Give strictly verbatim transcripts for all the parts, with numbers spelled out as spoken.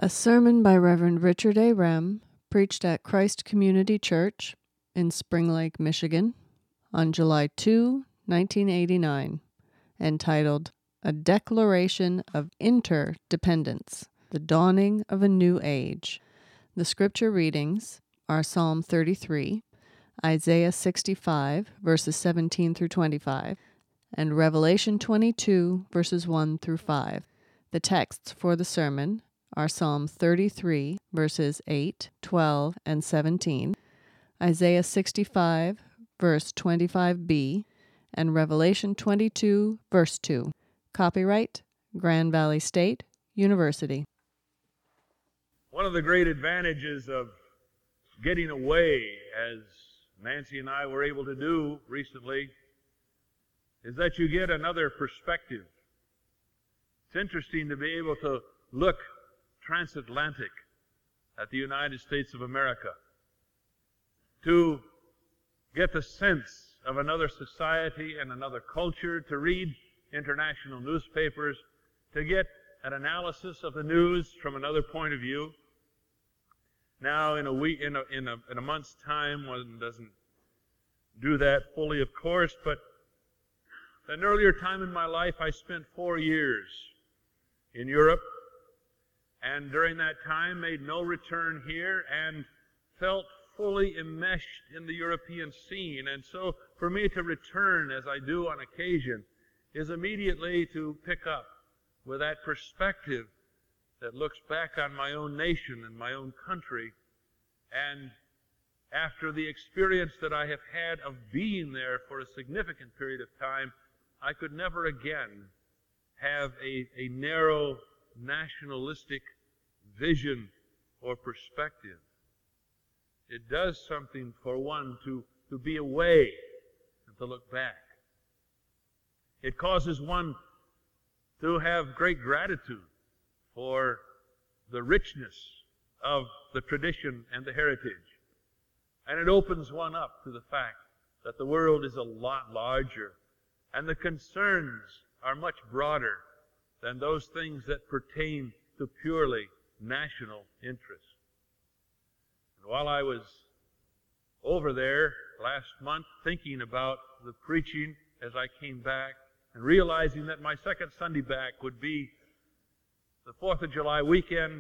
A sermon by Reverend Richard A. Rem, preached at Christ Community Church in Spring Lake, Michigan, on July second, nineteen eighty-nine, entitled A Declaration of Interdependence, the Dawning of a New Age. The scripture readings are Psalm thirty-three, Isaiah sixty-five, verses seventeen through twenty-five, and Revelation twenty-two, verses one through five. The texts for the sermon are Psalm thirty-three, verses eight, twelve, and seventeen, Isaiah sixty-five, verse twenty-five b, and Revelation twenty-two, verse two. Copyright, Grand Valley State University. One of the great advantages of getting away, as Nancy and I were able to do recently, is that you get another perspective. It's interesting to be able to look transatlantic at the United States of America, to get the sense of another society and another culture, to read international newspapers, to get an analysis of the news from another point of view. Now, in a week, in a, in a, in a month's time, one doesn't do that fully, of course, but at an earlier time in my life, I spent four years in Europe, and during that time made no return here and felt fully enmeshed in the European scene. And so for me to return, as I do on occasion, is immediately to pick up with that perspective that looks back on my own nation and my own country. And after the experience that I have had of being there for a significant period of time, I could never again have a, a narrow nationalistic vision or perspective. It does something for one to, to be away and to look back. It causes one to have great gratitude for the richness of the tradition and the heritage. And it opens one up to the fact that the world is a lot larger and the concerns are much broader than those things that pertain to purely national interest. And while I was over there last month thinking about the preaching as I came back and realizing that my second Sunday back would be the fourth of July weekend,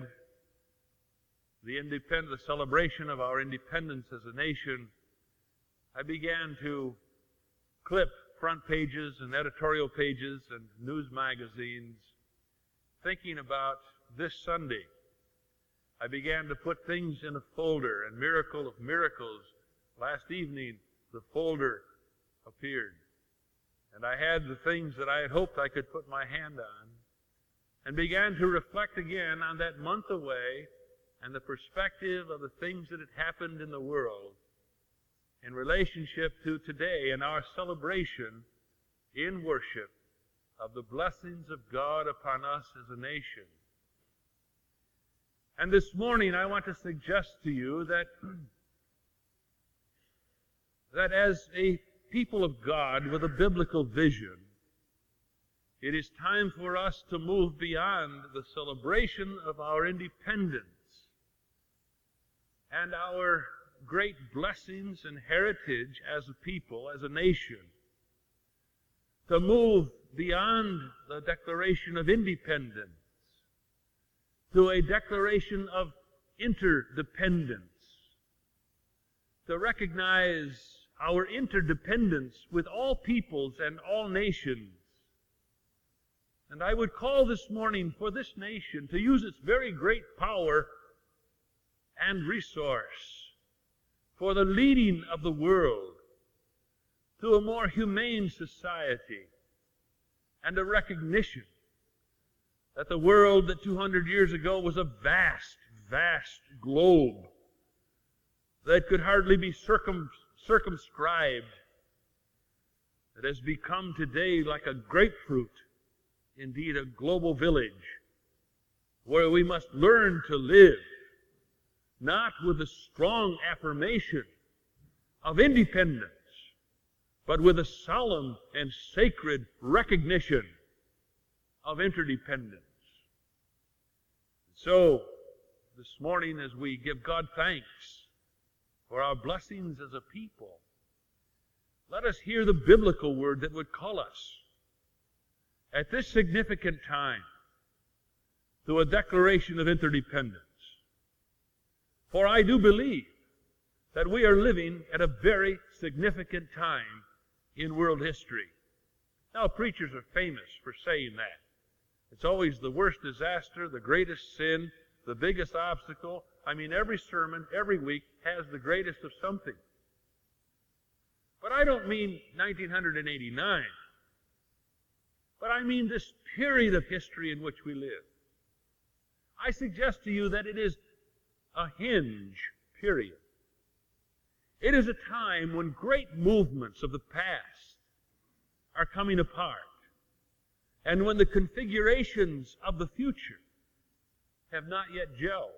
the independ- the celebration of our independence as a nation, I began to clip front pages and editorial pages and news magazines thinking about this Sunday. I began to put things in a folder, and miracle of miracles, last evening the folder appeared. And I had the things that I had hoped I could put my hand on, and began to reflect again on that month away and the perspective of the things that had happened in the world in relationship to today and our celebration in worship of the blessings of God upon us as a nation. And this morning I want to suggest to you that, that as a people of God with a biblical vision, it is time for us to move beyond the celebration of our independence and our great blessings and heritage as a people, as a nation, to move beyond the declaration of independence to a declaration of interdependence, to recognize our interdependence with all peoples and all nations. And I would call this morning for this nation to use its very great power and resource for the leading of the world to a more humane society and a recognition that the world that two hundred years ago was a vast, vast globe that could hardly be circum, circumscribed, that has become today like a grapefruit, indeed a global village, where we must learn to live, not with a strong affirmation of independence, but with a solemn and sacred recognition of interdependence. So, this morning, as we give God thanks for our blessings as a people, let us hear the biblical word that would call us at this significant time to a declaration of interdependence. For I do believe that we are living at a very significant time in world history. Now, preachers are famous for saying that. It's always the worst disaster, the greatest sin, the biggest obstacle. I mean, every sermon, every week, has the greatest of something. But I don't mean nineteen eighty-nine. But I mean this period of history in which we live. I suggest to you that it is a hinge period. It is a time when great movements of the past are coming apart, and when the configurations of the future have not yet gelled.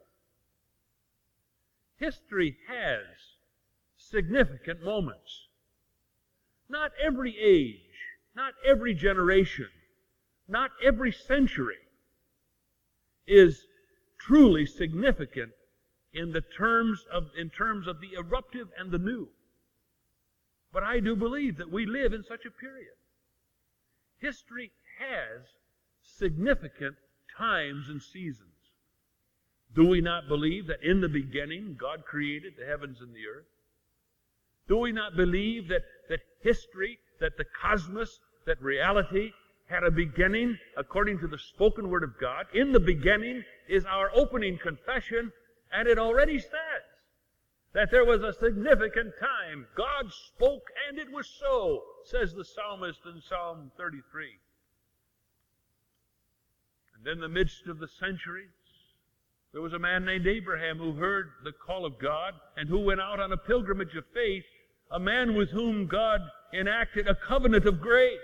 History has significant moments. Not every age, not every generation, not every century is truly significant in the terms of in terms of the eruptive and the new. But I do believe that we live in such a period. History has significant times and seasons. Do we not believe that in the beginning God created the heavens and the earth? Do we not believe that, that history, that the cosmos, that reality had a beginning according to the spoken word of God? In the beginning is our opening confession, and it already says that there was a significant time. God spoke, and it was so, says the psalmist in Psalm thirty-three. And in the midst of the centuries, there was a man named Abraham who heard the call of God and who went out on a pilgrimage of faith, a man with whom God enacted a covenant of grace,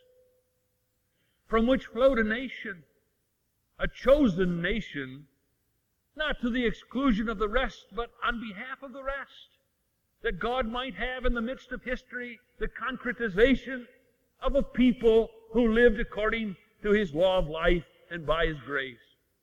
from which flowed a nation, a chosen nation, not to the exclusion of the rest, but on behalf of the rest, that God might have in the midst of history the concretization of a people who lived according to His law of life and by His grace.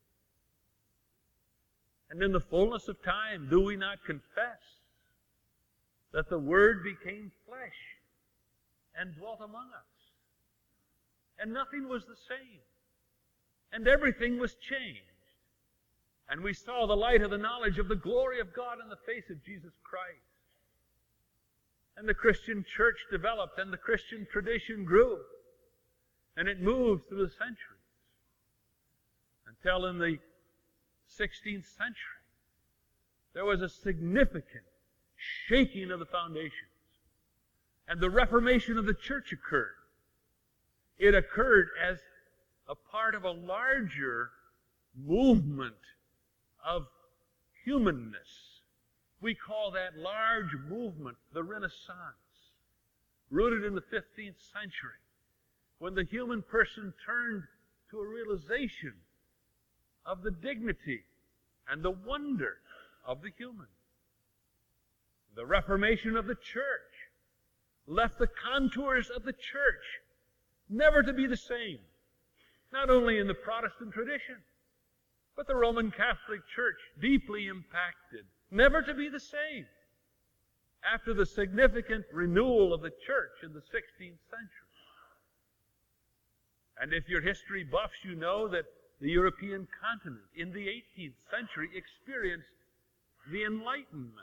And in the fullness of time, do we not confess that the Word became flesh and dwelt among us? And nothing was the same. And everything was changed. And we saw the light of the knowledge of the glory of God in the face of Jesus Christ. And the Christian church developed, and the Christian tradition grew. And it moved through the centuries. Until in the sixteenth century, there was a significant shaking of the foundations. And the Reformation of the church occurred. It occurred as a part of a larger movement of humanness. We call that large movement the Renaissance, rooted in the fifteenth century, when the human person turned to a realization of the dignity and the wonder of the human. The Reformation of the church left the contours of the church never to be the same, not only in the Protestant tradition, but the Roman Catholic Church deeply impacted, never to be the same after the significant renewal of the church in the sixteenth century. And if you're history buffs, you know that the European continent in the eighteenth century experienced the Enlightenment.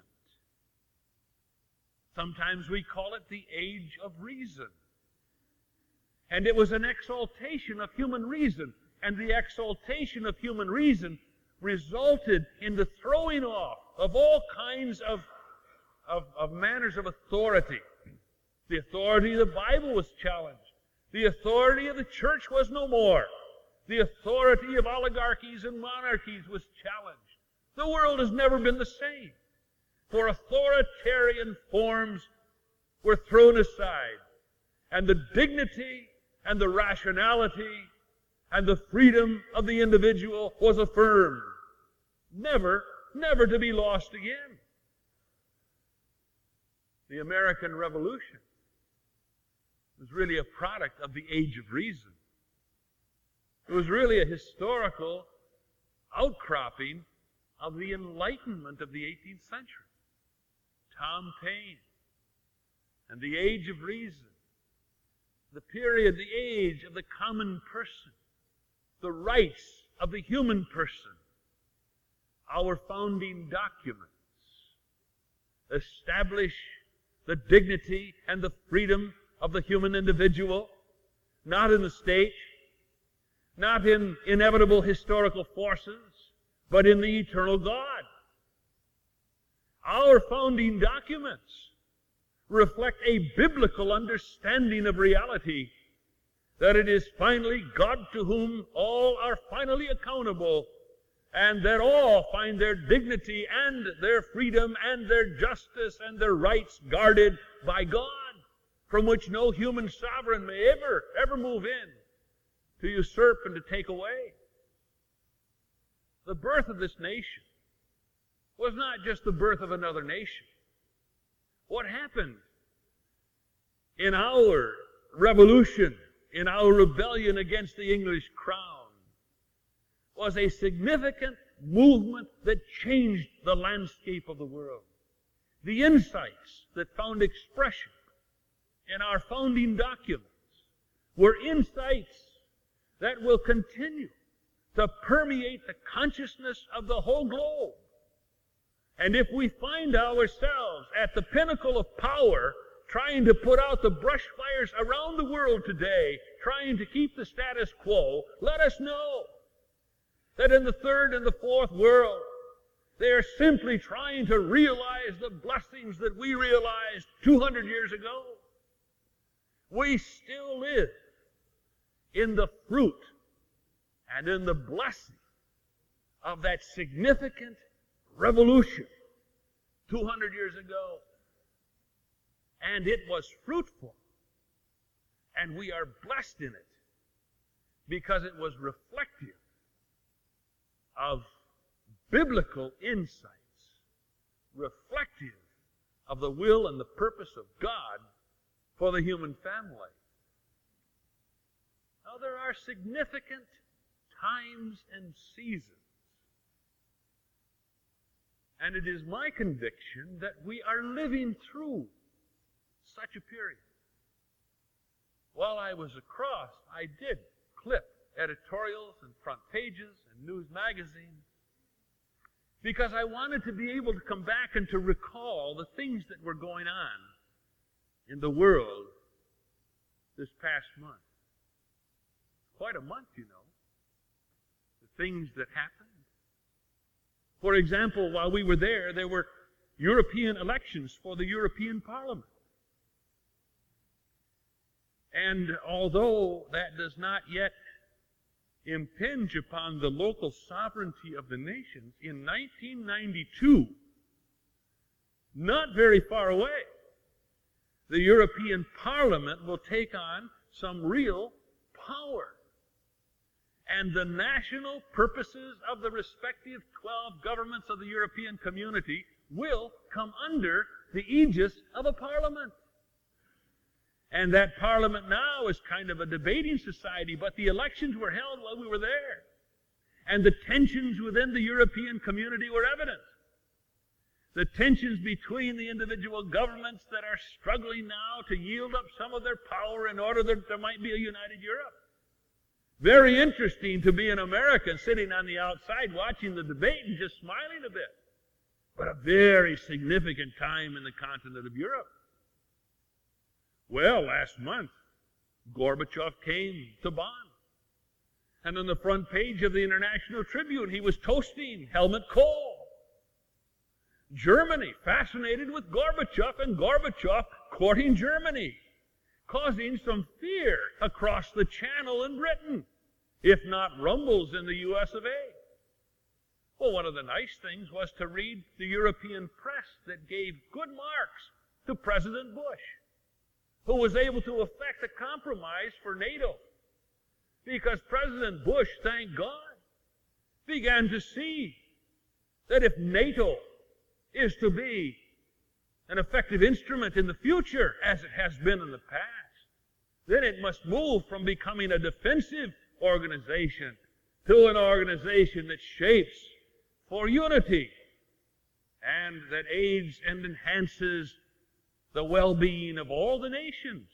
Sometimes we call it the Age of Reason. And it was an exaltation of human reason. And the exaltation of human reason resulted in the throwing off of all kinds of, of, of manners of authority. The authority of the Bible was challenged. The authority of the church was no more. The authority of oligarchies and monarchies was challenged. The world has never been the same. For authoritarian forms were thrown aside, and the dignity and the rationality and the freedom of the individual was affirmed, never, never to be lost again. The American Revolution was really a product of the Age of Reason. It was really a historical outcropping of the Enlightenment of the eighteenth century. Tom Paine and the Age of Reason, the period, the age of the common person, the rights of the human person. Our founding documents establish the dignity and the freedom of the human individual, not in the state, not in inevitable historical forces, but in the eternal God. Our founding documents reflect a biblical understanding of reality, that it is finally God to whom all are finally accountable, and that all find their dignity and their freedom and their justice and their rights guarded by God, from which no human sovereign may ever, ever move in to usurp and to take away. The birth of this nation was not just the birth of another nation. What happened in our revolution, in our rebellion against the English crown, was a significant movement that changed the landscape of the world. The insights that found expression in our founding documents were insights that will continue to permeate the consciousness of the whole globe. And if we find ourselves at the pinnacle of power, trying to put out the brush fires around the world today, trying to keep the status quo, let us know that in the third and the fourth world, they are simply trying to realize the blessings that we realized two hundred years ago. We still live in the fruit and in the blessing of that significant revolution two hundred years ago. And it was fruitful. And we are blessed in it because it was reflective of biblical insights, reflective of the will and the purpose of God for the human family. Now, there are significant times and seasons. And it is my conviction that we are living through such a period. While I was across, I did clip editorials and front pages and news magazines because I wanted to be able to come back and to recall the things that were going on in the world this past month. Quite a month, you know. The things that happened. For example, while we were there, there were European elections for the European Parliament. And although that does not yet impinge upon the local sovereignty of the nations, in nineteen ninety-two, not very far away, the European Parliament will take on some real power. And the national purposes of the respective twelve governments of the European community will come under the aegis of a parliament. And that parliament now is kind of a debating society, but the elections were held while we were there. And the tensions within the European community were evident. The tensions between the individual governments that are struggling now to yield up some of their power in order that there might be a united Europe. Very interesting to be an American sitting on the outside watching the debate and just smiling a bit. But a very significant time in the continent of Europe. Well, last month, Gorbachev came to Bonn. And on the front page of the International Tribune, he was toasting Helmut Kohl. Germany, fascinated with Gorbachev, and Gorbachev courting Germany, causing some fear across the channel in Britain, if not rumbles in the U S of A. Well, one of the nice things was to read the European press that gave good marks to President Bush, who was able to effect a compromise for NATO. Because President Bush, thank God, began to see that if NATO is to be an effective instrument in the future, as it has been in the past, then it must move from becoming a defensive organization to an organization that shapes for unity, and that aids and enhances the well-being of all the nations.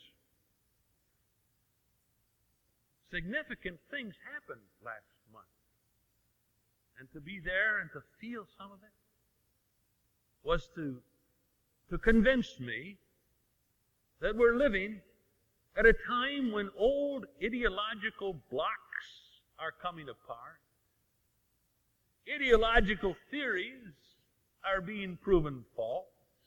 Significant things happened last month. And to be there and to feel some of it was to, to convince me that we're living at a time when old ideological blocks are coming apart. Ideological theories are being proven false.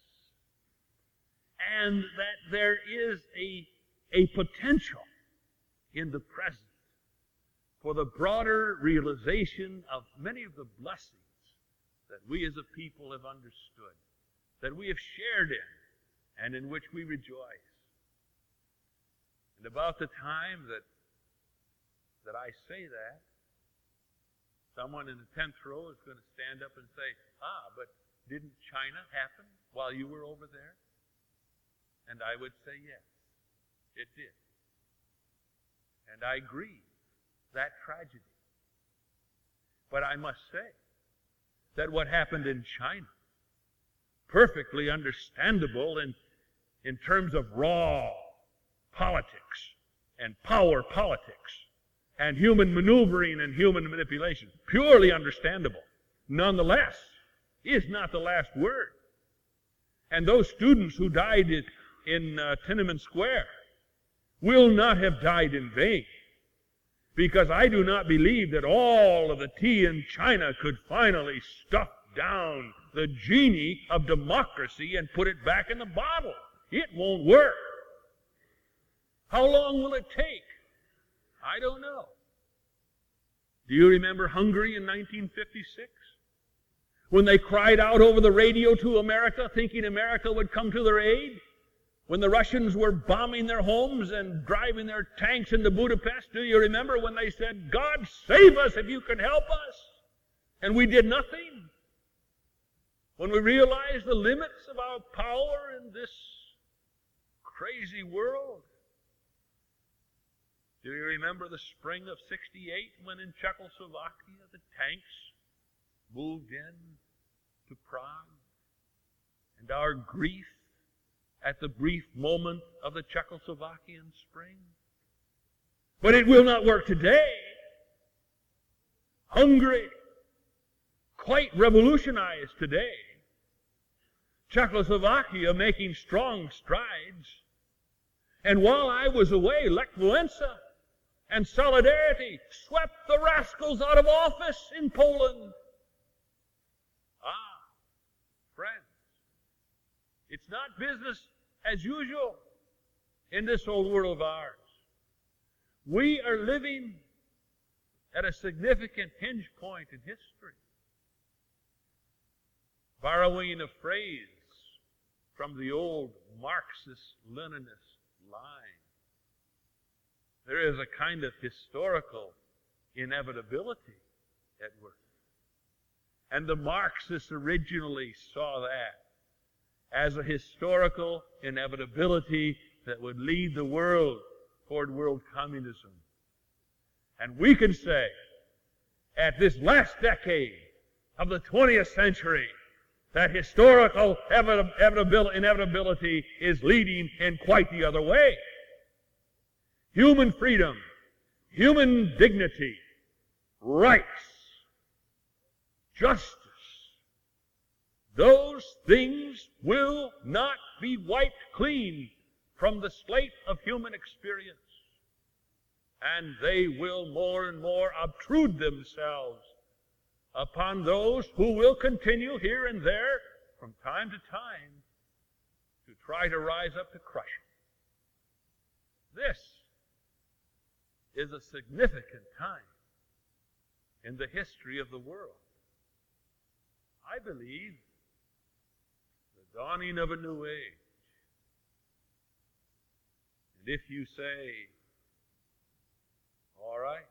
And that there is a, a potential in the present for the broader realization of many of the blessings that we as a people have understood, that we have shared in, and in which we rejoice. And about the time that, that I say that, someone in the tenth row is going to stand up and say, ah, but didn't China happen while you were over there? And I would say, yes, it did. And I grieve that tragedy. But I must say that what happened in China, perfectly understandable in, in terms of raw politics and power politics and human maneuvering and human manipulation, purely understandable, nonetheless, is not the last word. And those students who died in, in uh, Tiananmen Square will not have died in vain, because I do not believe that all of the tea in China could finally stuff down the genie of democracy and put it back in the bottle. It won't work. How long will it take? I don't know. Do you remember Hungary in nineteen fifty-six? When they cried out over the radio to America, thinking America would come to their aid? When the Russians were bombing their homes and driving their tanks into Budapest? Do you remember when they said, God save us if you can help us? And we did nothing. When we realized the limits of our power in this crazy world? Do you remember the spring of sixty-eight when in Czechoslovakia the tanks moved in to Prague? And our grief at the brief moment of the Czechoslovakian spring? But it will not work today. Hungary, quite revolutionized today. Czechoslovakia making strong strides. And while I was away, Lech Walesa and Solidarity swept the rascals out of office in Poland. Ah, friends, it's not business as usual in this old world of ours. We are living at a significant hinge point in history. Borrowing a phrase from the old Marxist-Leninist line, there is a kind of historical inevitability at work. And the Marxists originally saw that as a historical inevitability that would lead the world toward world communism. And we can say, at this last decade of the twentieth century, that historical inevitability is leading in quite the other way. Human freedom, human dignity, rights, justice, those things will not be wiped clean from the slate of human experience. And they will more and more obtrude themselves upon those who will continue here and there from time to time to try to rise up to crush it. This is a significant time in the history of the world. I believe the dawning of a new age. And if you say, all right,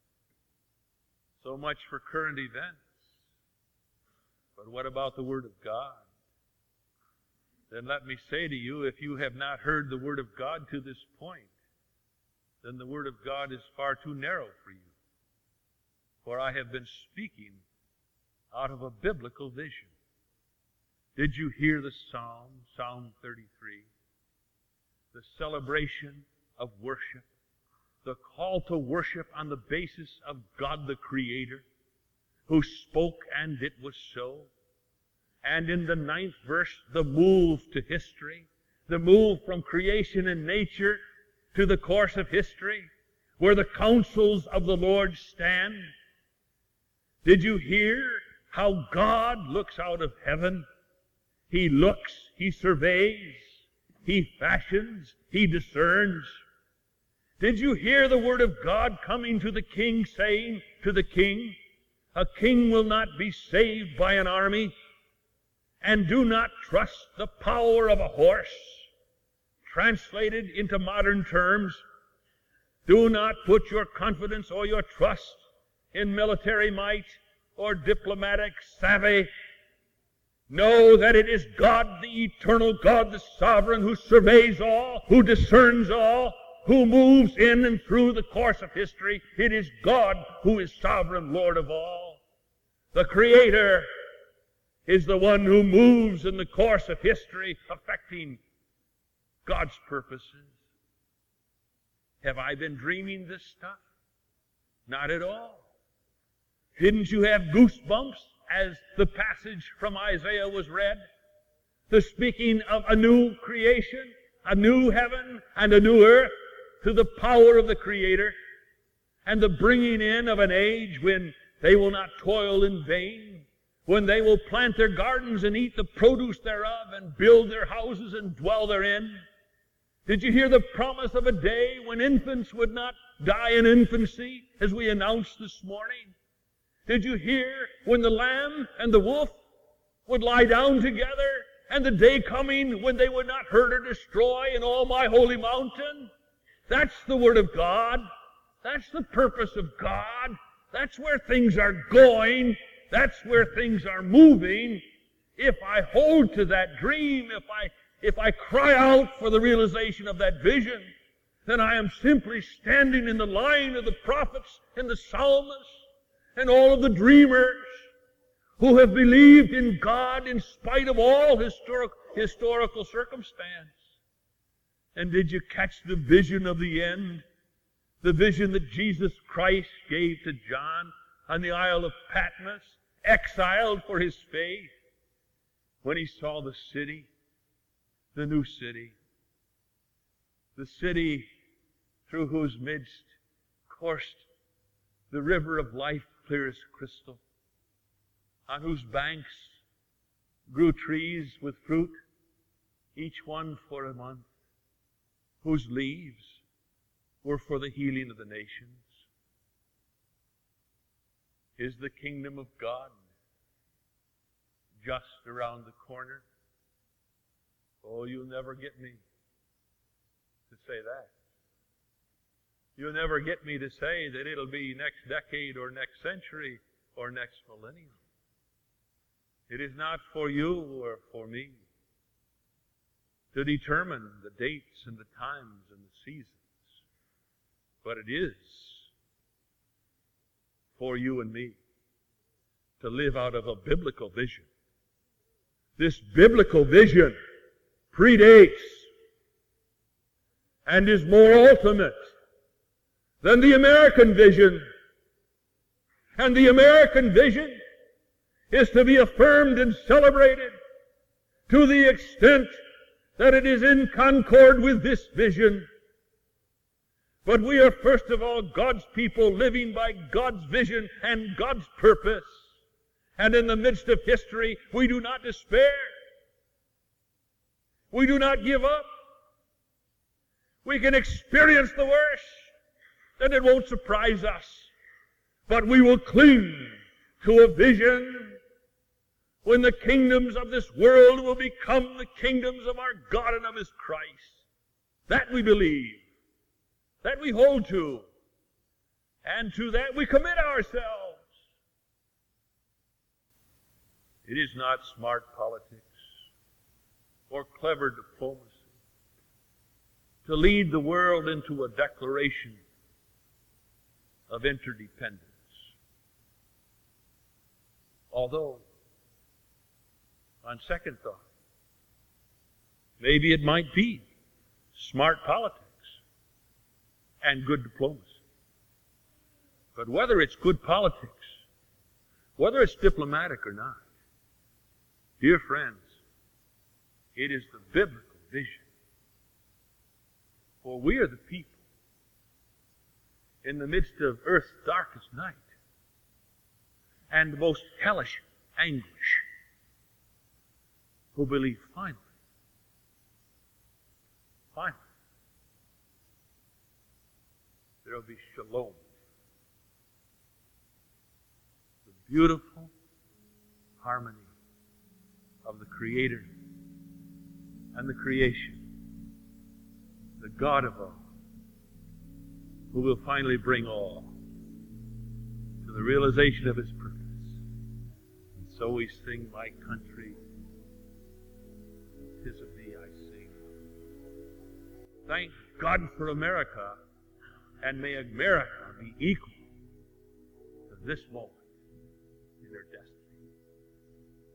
so much for current events, but what about the Word of God? Then let me say to you, if you have not heard the Word of God to this point, then the Word of God is far too narrow for you. For I have been speaking out of a biblical vision. Did you hear the psalm, Psalm thirty-three? The celebration of worship, the call to worship on the basis of God the Creator, who spoke and it was so. And in the ninth verse, the move to history, the move from creation and nature to the course of history, where the counsels of the Lord stand. Did you hear how God looks out of heaven? He looks, He surveys, He fashions, He discerns. Did you hear the word of God coming to the king, saying to the king, a king will not be saved by an army, and do not trust the power of a horse. Translated into modern terms, do not put your confidence or your trust in military might or diplomatic savvy. Know that it is God, the eternal God, the sovereign, who surveys all, who discerns all, who moves in and through the course of history. It is God who is sovereign Lord of all. The Creator is the one who moves in the course of history, affecting God's purposes. Have I been dreaming this stuff? Not at all. Didn't you have goosebumps as the passage from Isaiah was read? The speaking of a new creation, a new heaven and a new earth, to the power of the Creator, and the bringing in of an age when they will not toil in vain, when they will plant their gardens and eat the produce thereof, and build their houses and dwell therein. Did you hear the promise of a day when infants would not die in infancy, as we announced this morning? Did you hear when the lamb and the wolf would lie down together, and the day coming when they would not hurt or destroy in all my holy mountain? That's the Word of God. That's the purpose of God. That's where things are going. That's where things are moving. If I hold to that dream, if I if I cry out for the realization of that vision, then I am simply standing in the line of the prophets and the psalmists and all of the dreamers who have believed in God in spite of all historic, historical circumstance. And did you catch the vision of the end? The vision that Jesus Christ gave to John on the Isle of Patmos, exiled for his faith, when he saw the city, the new city, the city through whose midst coursed the river of life, clear as crystal, on whose banks grew trees with fruit, each one for a month, whose leaves were for the healing of the nations. Is the kingdom of God just around the corner? Oh, you'll never get me to say that. You'll never get me to say that it'll be next decade or next century or next millennium. It is not for you or for me to determine the dates and the times and the seasons, but it is for you and me to live out of a biblical vision. This biblical vision predates and is more ultimate than the American vision. And the American vision is to be affirmed and celebrated to the extent that it is in concord with this vision. But we are first of all God's people, living by God's vision and God's purpose. And in the midst of history, we do not despair. We do not give up. We can experience the worst, and it won't surprise us. But we will cling to a vision when the kingdoms of this world will become the kingdoms of our God and of His Christ. That we believe. That we hold to. And to that we commit ourselves. It is not smart politics or clever diplomacy to lead the world into a declaration of interdependence. Although, on second thought, maybe it might be smart politics and good diplomacy. But whether it's good politics, whether it's diplomatic or not, dear friends, it is the biblical vision. For we are the people in the midst of earth's darkest night and the most hellish anguish who believe finally, finally, there will be shalom. The beautiful harmony of the Creator and the creation, the God of all, who will finally bring all to the realization of His purpose. And so we sing, my country, 'tis of thee I sing. Thank God for America, and may America be equal to this moment in her destiny.